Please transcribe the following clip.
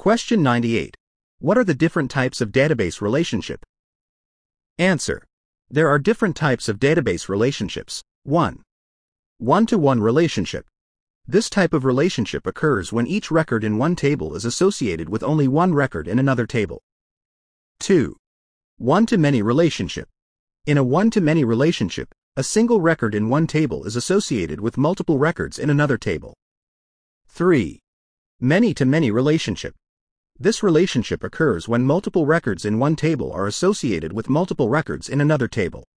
Question 98. What are the different types of database relationship? Answer. There are different types of database relationships. 1. One-to-one relationship. This type of relationship occurs when each record in one table is associated with only one record in another table. 2. One-to-many relationship. In a one-to-many relationship, a single record in one table is associated with multiple records in another table. 3. Many-to-many relationship. This relationship occurs when multiple records in one table are associated with multiple records in another table.